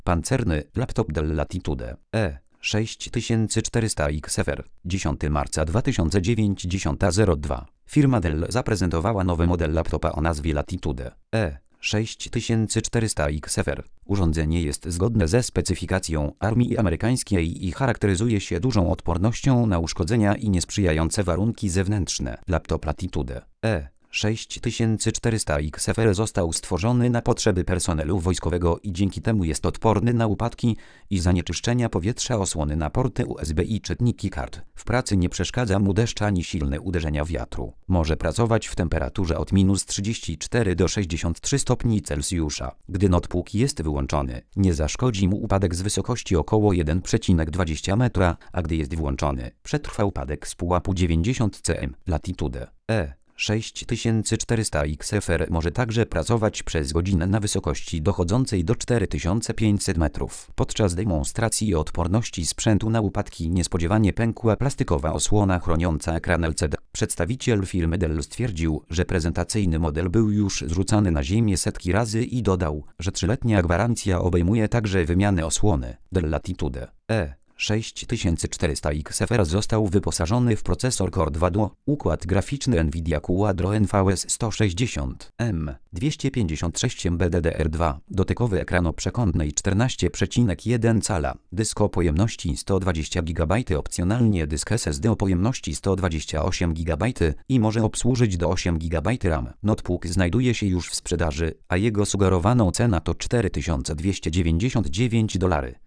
Pancerny laptop Dell Latitude E6400 XFR 10 marca 2009 10:02. Firma Dell zaprezentowała nowy model laptopa o nazwie Latitude E6400 XFR. Urządzenie jest zgodne ze specyfikacją armii amerykańskiej i charakteryzuje się dużą odpornością na uszkodzenia i niesprzyjające warunki zewnętrzne. Laptop Latitude E6400 XFR został stworzony na potrzeby personelu wojskowego i dzięki temu jest odporny na upadki i zanieczyszczenia powietrza. Osłony na porty USB i czytniki kart. W pracy nie przeszkadza mu deszcz ani silne uderzenia wiatru. Może pracować w temperaturze od -34 do 63 stopni Celsjusza. Gdy notebook jest wyłączony, nie zaszkodzi mu upadek z wysokości około 1,20 metra, a gdy jest włączony, przetrwa upadek z pułapu 90 cm. Latitude E6400 XFR może także pracować przez godzinę na wysokości dochodzącej do 4500 metrów. Podczas demonstracji odporności sprzętu na upadki niespodziewanie pękła plastikowa osłona chroniąca ekran LCD. Przedstawiciel firmy Dell stwierdził, że prezentacyjny model był już zrzucany na ziemię setki razy i dodał, że 3-letnia gwarancja obejmuje także wymianę osłony. Dell Latitude E6400 XFR został wyposażony w procesor Core 2 Duo, układ graficzny Nvidia Quadro NVS 160M, 256MB DDR2, dotykowy ekran o przekątnej 14,1 cala, dysk o pojemności 120 GB, opcjonalnie dysk SSD o pojemności 128 GB i może obsłużyć do 8 GB RAM. Notebook znajduje się już w sprzedaży, a jego sugerowana cena to $4299.